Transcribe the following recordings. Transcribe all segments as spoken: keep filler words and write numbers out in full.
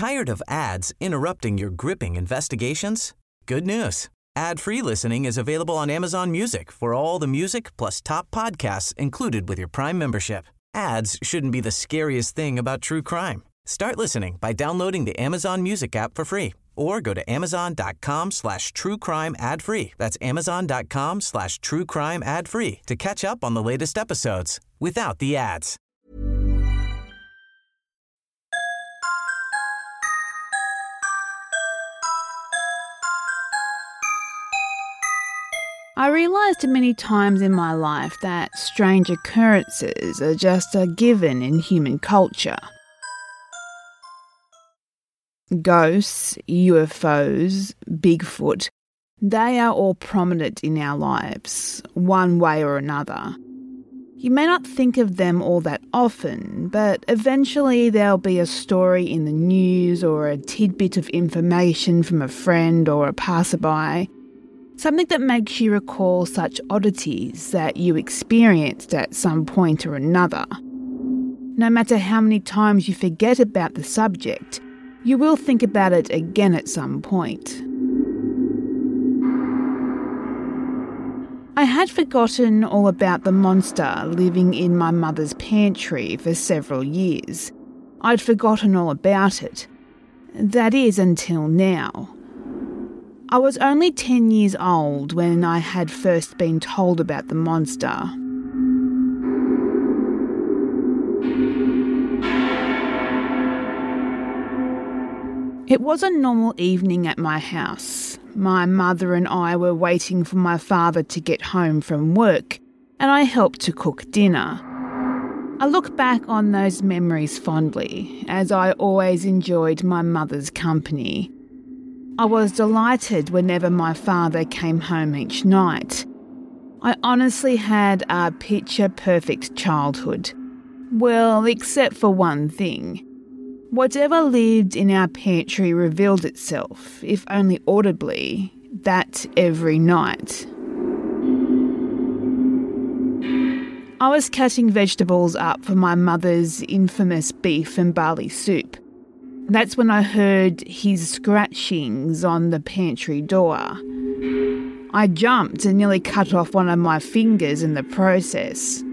Tired of ads interrupting your gripping investigations? Good news. Ad-free listening is available on Amazon Music for all the music plus top podcasts included with your Prime membership. Ads shouldn't be the scariest thing about true crime. Start listening by downloading the Amazon Music app for free or go to amazon.com slash true crime ad free. That's amazon.com slash true crime ad free to catch up on the latest episodes without the ads. I realised many times in my life that strange occurrences are just a given in human culture. Ghosts, U F Os, Bigfoot, they are all prominent in our lives, one way or another. You may not think of them all that often, but eventually there'll be a story in the news or a tidbit of information from a friend or a passerby, something that makes you recall such oddities that you experienced at some point or another. No matter how many times you forget about the subject, you will think about it again at some point. I had forgotten all about the monster living in my mother's pantry for several years. I'd forgotten all about it. That is, until now. I was only ten years old when I had first been told about the monster. It was a normal evening at my house. My mother and I were waiting for my father to get home from work, and I helped to cook dinner. I look back on those memories fondly, as I always enjoyed my mother's company. I was delighted whenever my father came home each night. I honestly had a picture-perfect childhood. Well, except for one thing. Whatever lived in our pantry revealed itself, if only audibly, that every night. I was cutting vegetables up for my mother's infamous beef and barley soup. That's when I heard his scratchings on the pantry door. I jumped and nearly cut off one of my fingers in the process.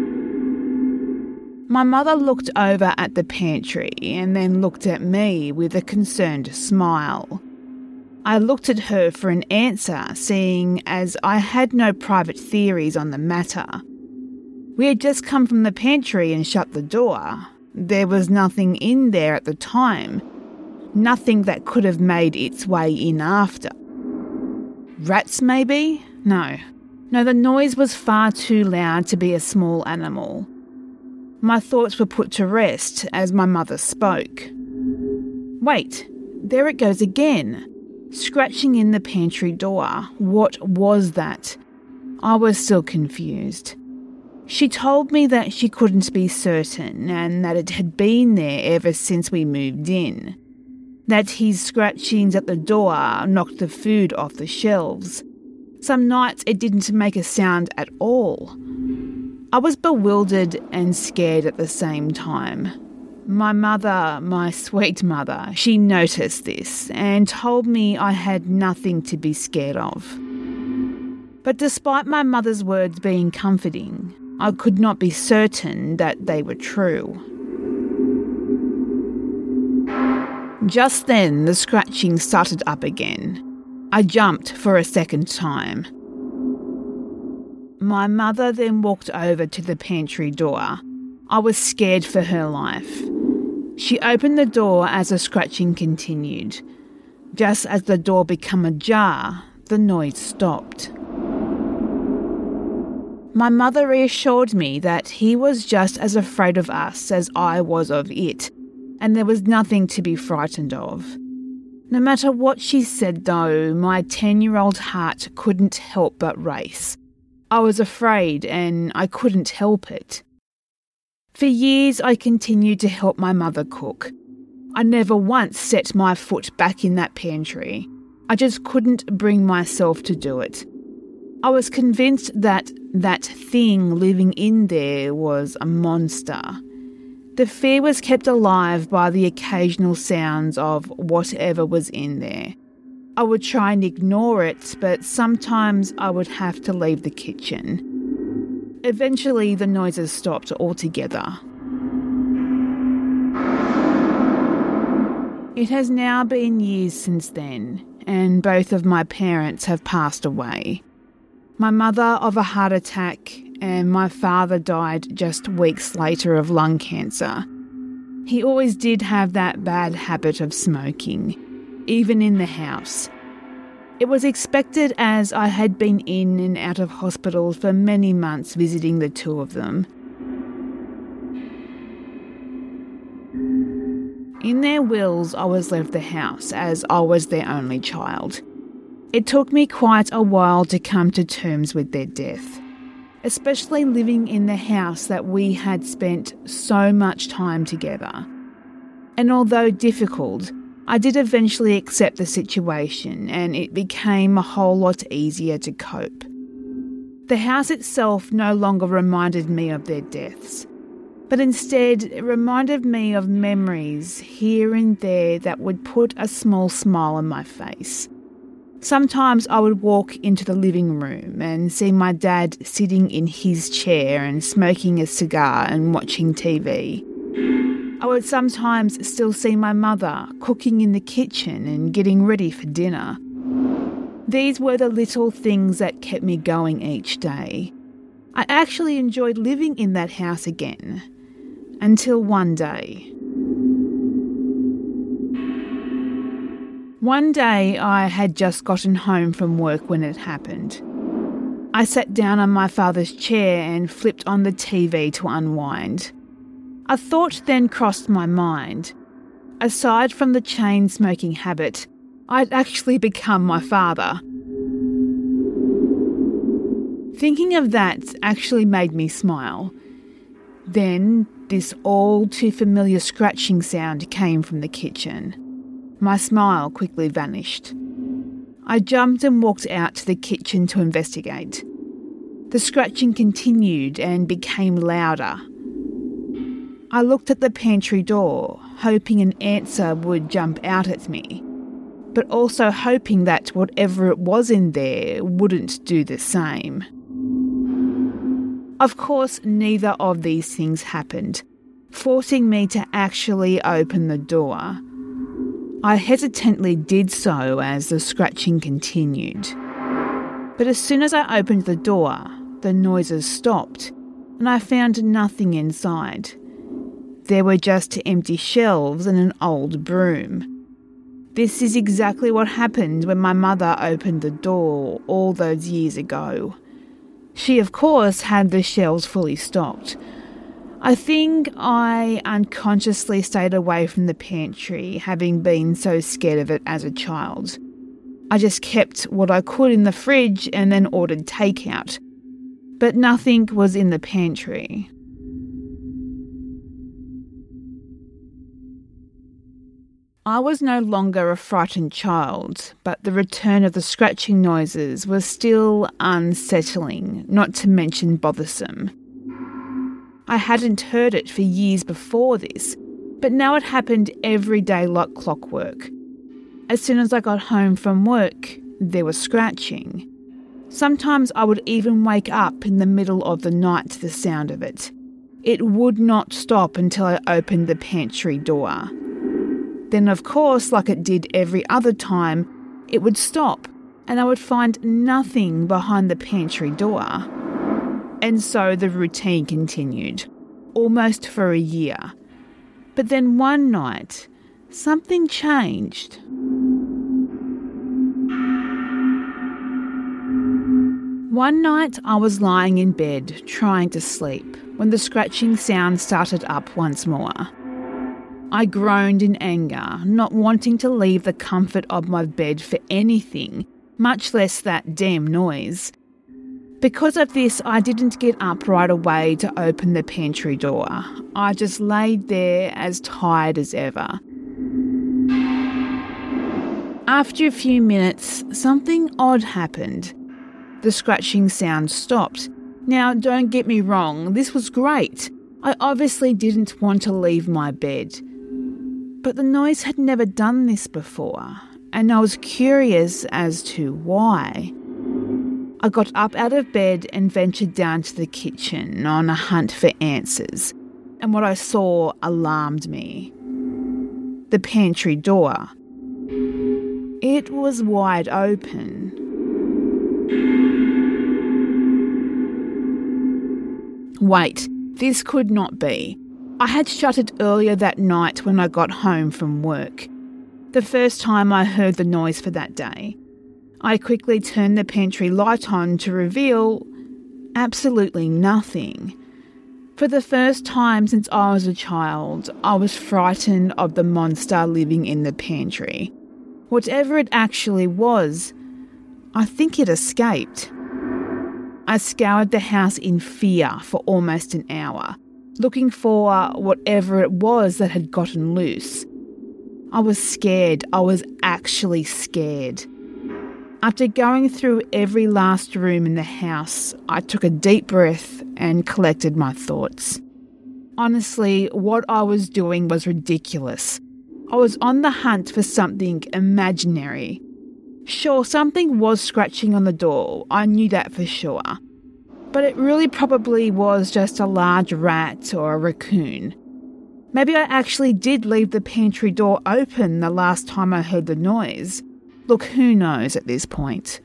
My mother looked over at the pantry and then looked at me with a concerned smile. I looked at her for an answer, seeing as I had no private theories on the matter. We had just come from the pantry and shut the door. There was nothing in there at the time. Nothing that could have made its way in after. Rats, maybe? No. No, the noise was far too loud to be a small animal. My thoughts were put to rest as my mother spoke. Wait, there it goes again. Scratching in the pantry door. What was that? I was still confused. She told me that she couldn't be certain and that it had been there ever since we moved in. That his scratchings at the door knocked the food off the shelves. Some nights it didn't make a sound at all. I was bewildered and scared at the same time. My mother, my sweet mother, she noticed this and told me I had nothing to be scared of. But despite my mother's words being comforting, I could not be certain that they were true. Just then, the scratching started up again. I jumped for a second time. My mother then walked over to the pantry door. I was scared for her life. She opened the door as the scratching continued. Just as the door became ajar, the noise stopped. My mother reassured me that he was just as afraid of us as I was of it, and there was nothing to be frightened of. No matter what she said though, my ten-year-old heart couldn't help but race. I was afraid and I couldn't help it. For years I continued to help my mother cook. I never once set my foot back in that pantry. I just couldn't bring myself to do it. I was convinced that that thing living in there was a monster. The fear was kept alive by the occasional sounds of whatever was in there. I would try and ignore it, but sometimes I would have to leave the kitchen. Eventually, the noises stopped altogether. It has now been years since then, and both of my parents have passed away. My mother of a heart attack, and my father died just weeks later of lung cancer. He always did have that bad habit of smoking, even in the house. It was expected, as I had been in and out of hospital for many months visiting the two of them. In their wills, I was left the house as I was their only child. It took me quite a while to come to terms with their death, especially living in the house that we had spent so much time together. And although difficult, I did eventually accept the situation, and it became a whole lot easier to cope. The house itself no longer reminded me of their deaths, but instead it reminded me of memories here and there that would put a small smile on my face. Sometimes I would walk into the living room and see my dad sitting in his chair and smoking a cigar and watching T V. I would sometimes still see my mother cooking in the kitchen and getting ready for dinner. These were the little things that kept me going each day. I actually enjoyed living in that house again, until one day. One day I had just gotten home from work when it happened. I sat down on my father's chair and flipped on the T V to unwind. A thought then crossed my mind. Aside from the chain-smoking habit, I'd actually become my father. Thinking of that actually made me smile. Then this all-too-familiar scratching sound came from the kitchen. My smile quickly vanished. I jumped and walked out to the kitchen to investigate. The scratching continued and became louder. I looked at the pantry door, hoping an answer would jump out at me, but also hoping that whatever it was in there wouldn't do the same. Of course, neither of these things happened, forcing me to actually open the door. I hesitantly did so as the scratching continued. But as soon as I opened the door, the noises stopped, and I found nothing inside. There were just empty shelves and an old broom. This is exactly what happened when my mother opened the door all those years ago. She, of course, had the shelves fully stocked. I think I unconsciously stayed away from the pantry, having been so scared of it as a child. I just kept what I could in the fridge and then ordered takeout. But nothing was in the pantry. I was no longer a frightened child, but the return of the scratching noises was still unsettling, not to mention bothersome. I hadn't heard it for years before this, but now it happened every day like clockwork. As soon as I got home from work, there was scratching. Sometimes I would even wake up in the middle of the night to the sound of it. It would not stop until I opened the pantry door. Then, of course, like it did every other time, it would stop and I would find nothing behind the pantry door. And so the routine continued, almost for a year. But then one night, something changed. One night I was lying in bed trying to sleep when the scratching sound started up once more. I groaned in anger, not wanting to leave the comfort of my bed for anything, much less that damn noise. Because of this, I didn't get up right away to open the pantry door. I just laid there as tired as ever. After a few minutes, something odd happened. The scratching sound stopped. Now, don't get me wrong, this was great. I obviously didn't want to leave my bed, but the noise had never done this before, and I was curious as to why. I got up out of bed and ventured down to the kitchen on a hunt for answers, and what I saw alarmed me. The pantry door. It was wide open. Wait, this could not be. I had shut it earlier that night when I got home from work, the first time I heard the noise for that day. I quickly turned the pantry light on to reveal absolutely nothing. For the first time since I was a child, I was frightened of the monster living in the pantry. Whatever it actually was, I think it escaped. I scoured the house in fear for almost an hour, looking for whatever it was that had gotten loose. I was scared. I was actually scared. After going through every last room in the house, I took a deep breath and collected my thoughts. Honestly, what I was doing was ridiculous. I was on the hunt for something imaginary. Sure, something was scratching on the door, I knew that for sure. But it really probably was just a large rat or a raccoon. Maybe I actually did leave the pantry door open the last time I heard the noise. Look, who knows at this point?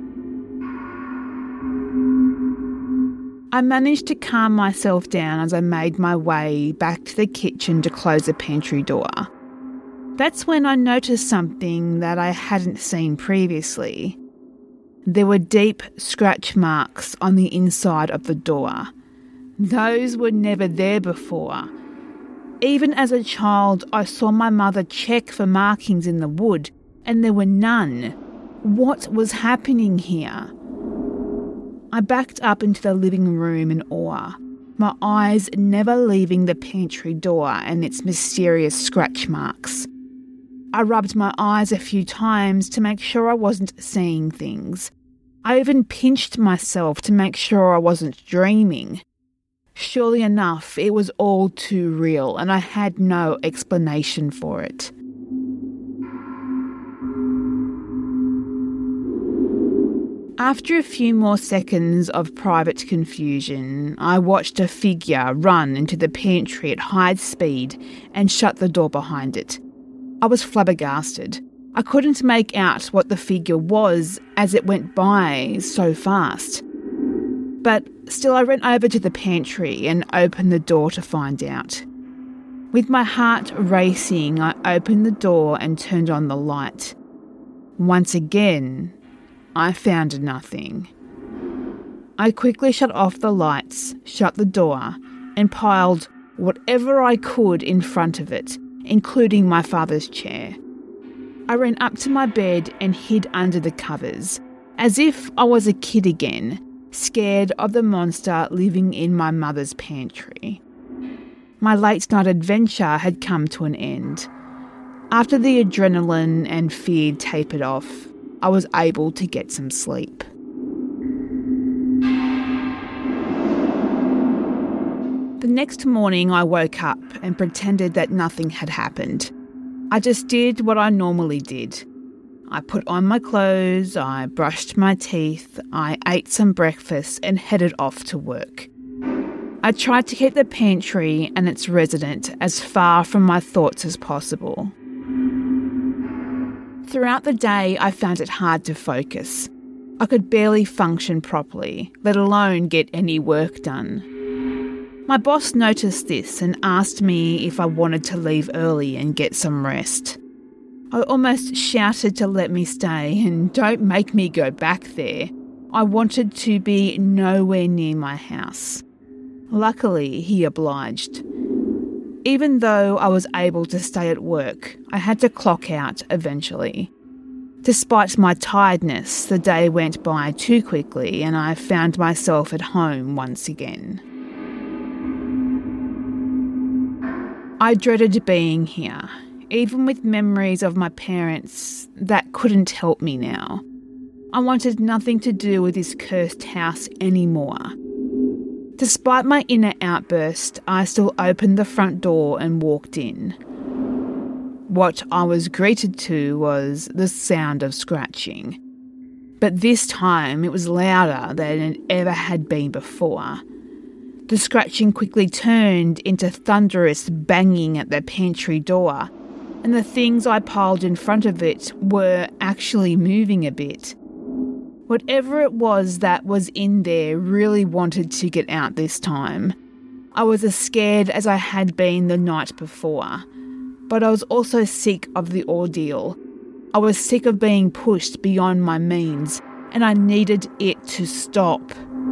I managed to calm myself down as I made my way back to the kitchen to close the pantry door. That's when I noticed something that I hadn't seen previously. There were deep scratch marks on the inside of the door. Those were never there before. Even as a child, I saw my mother check for markings in the wood, and there were none. What was happening here? I backed up into the living room in awe, my eyes never leaving the pantry door and its mysterious scratch marks. I rubbed my eyes a few times to make sure I wasn't seeing things. I even pinched myself to make sure I wasn't dreaming. Surely enough, it was all too real, and I had no explanation for it. After a few more seconds of private confusion, I watched a figure run into the pantry at high speed and shut the door behind it. I was flabbergasted. I couldn't make out what the figure was as it went by so fast. But still, I ran over to the pantry and opened the door to find out. With my heart racing, I opened the door and turned on the light. Once again, I found nothing. I quickly shut off the lights, shut the door, and piled whatever I could in front of it, including my father's chair. I ran up to my bed and hid under the covers, as if I was a kid again, scared of the monster living in my mother's pantry. My late-night adventure had come to an end. After the adrenaline and fear tapered off, I was able to get some sleep. The next morning I woke up and pretended that nothing had happened. I just did what I normally did. I put on my clothes, I brushed my teeth, I ate some breakfast and headed off to work. I tried to keep the pantry and its resident as far from my thoughts as possible. Throughout the day, I found it hard to focus. I could barely function properly, let alone get any work done. My boss noticed this and asked me if I wanted to leave early and get some rest. I almost shouted to let me stay and don't make me go back there. I wanted to be nowhere near my house. Luckily, he obliged. Even though I was able to stay at work, I had to clock out eventually. Despite my tiredness, the day went by too quickly and I found myself at home once again. I dreaded being here. Even with memories of my parents, that couldn't help me now. I wanted nothing to do with this cursed house anymore. Despite my inner outburst, I still opened the front door and walked in. What I was greeted to was the sound of scratching. But this time it was louder than it ever had been before. The scratching quickly turned into thunderous banging at the pantry door, and the things I piled in front of it were actually moving a bit. Whatever it was that was in there really wanted to get out this time. I was as scared as I had been the night before, but I was also sick of the ordeal. I was sick of being pushed beyond my means, and I needed it to stop.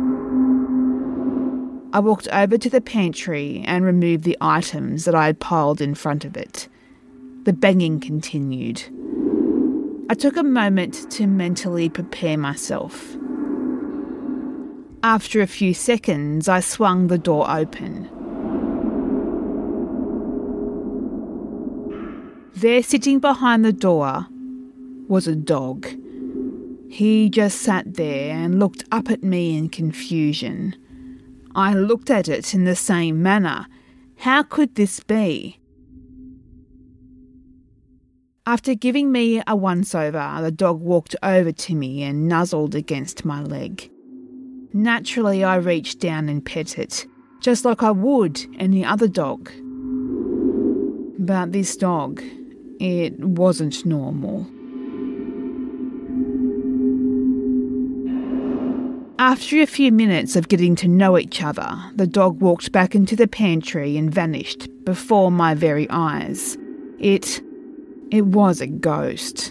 I walked over to the pantry and removed the items that I had piled in front of it. The banging continued. I took a moment to mentally prepare myself. After a few seconds, I swung the door open. There, sitting behind the door, was a dog. He just sat there and looked up at me in confusion. I looked at it in the same manner. How could this be? After giving me a once-over, the dog walked over to me and nuzzled against my leg. Naturally, I reached down and pet it, just like I would any other dog. But this dog, it wasn't normal. After a few minutes of getting to know each other, the dog walked back into the pantry and vanished before my very eyes. It... it was a ghost.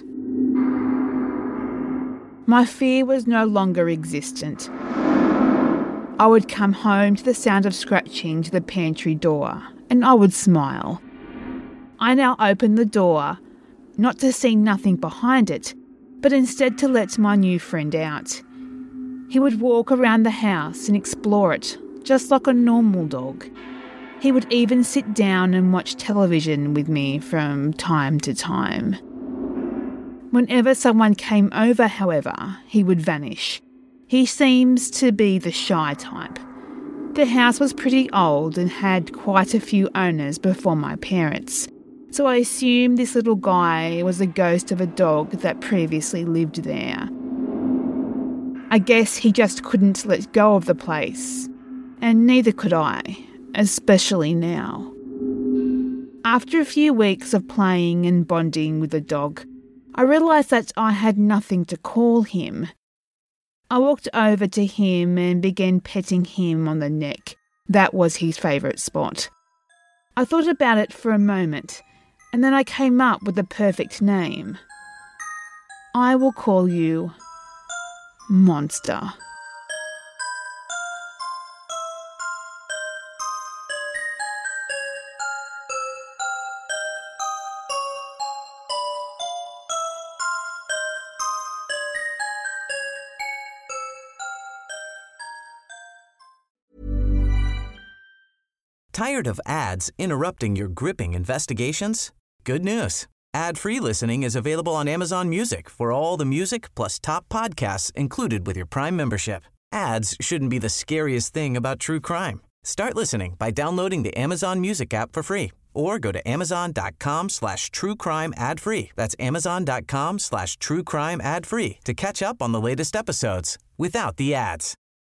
My fear was no longer existent. I would come home to the sound of scratching to the pantry door, and I would smile. I now opened the door, not to see nothing behind it, but instead to let my new friend out. He would walk around the house and explore it, just like a normal dog. He would even sit down and watch television with me from time to time. Whenever someone came over, however, he would vanish. He seems to be the shy type. The house was pretty old and had quite a few owners before my parents, so I assumed this little guy was a ghost of a dog that previously lived there. I guess he just couldn't let go of the place, and neither could I, especially now. After a few weeks of playing and bonding with the dog, I realised that I had nothing to call him. I walked over to him and began petting him on the neck. That was his favourite spot. I thought about it for a moment, and then I came up with the perfect name. I will call you Monster. Tired of ads interrupting your gripping investigations? Good news. Ad-free listening is available on Amazon Music for all the music plus top podcasts included with your Prime membership. Ads shouldn't be the scariest thing about true crime. Start listening by downloading the Amazon Music app for free or go to amazon.com slash true crime ad free. That's amazon.com slash true crime ad free to catch up on the latest episodes without the ads.